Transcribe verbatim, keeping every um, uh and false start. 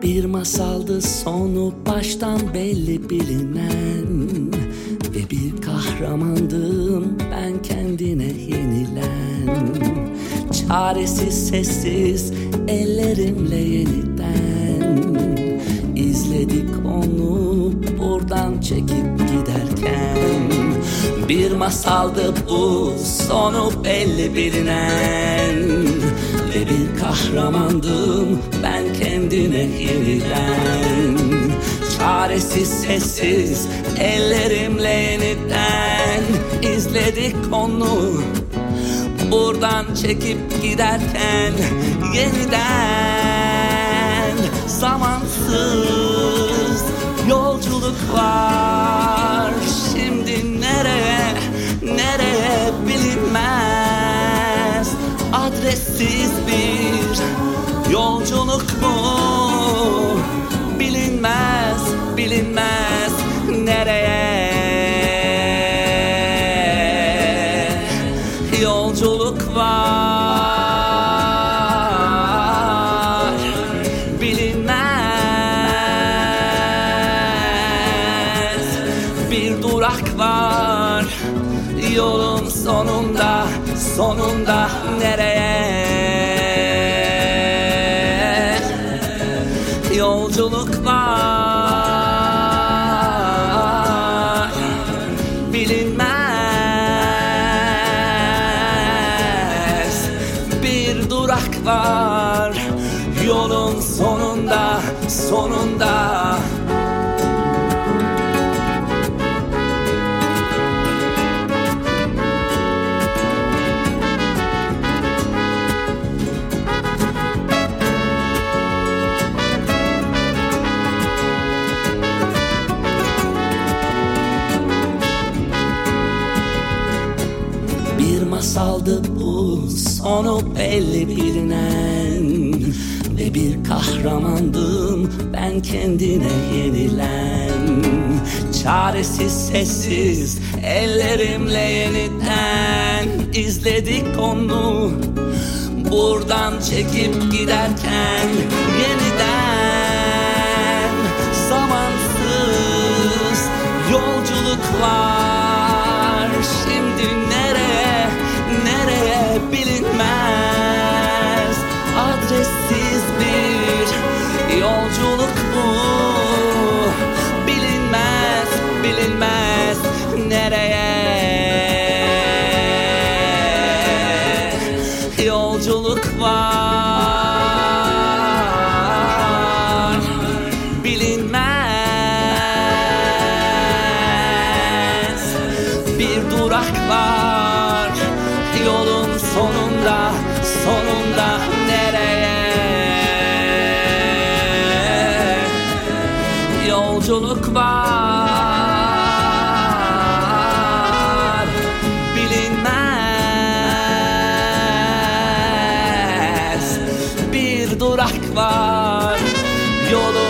Bir masaldı sonu baştan belli bilinen, ve bir kahramandım ben kendine yenilen. Çaresiz sessiz ellerimle yeniden izledik onu buradan çekip giderken. Bir masaldı bu sonu belli bilinen, ve bir kahramandım ben kendine yenilen. Çaresiz sessiz ellerimle yeniden izledik onu buradan çekip giderken. Yeniden zamansız yolculuk var. Şimdi nereye, nereye bilinmez. Adressiz bir yolculuk mu? Bilinmez, bilinmez nereye. Yolculuk var, bilinmez. Bir durak var yolun sonunda, sonunda nereye? Yolculuk var, bilinmez. Bir durak var yolun sonunda, sonunda. Bir masaldı bu sonu belli bilinen, ve bir kahramandım ben kendine yenilen. Çaresiz sessiz ellerimle yeniden izledik onu buradan çekip giderken. Yeniden zamansız yolculuk var. Şimdi nereye, nereye bilinmez. Adressiz bir yolculuk bu. Bilinmez, bilinmez nereye. Yolculuk var, bilinmez. Bir durak var yolun sonunda, sonunda nereye? Yolculuk var, bilinmez. Bir durak var yolun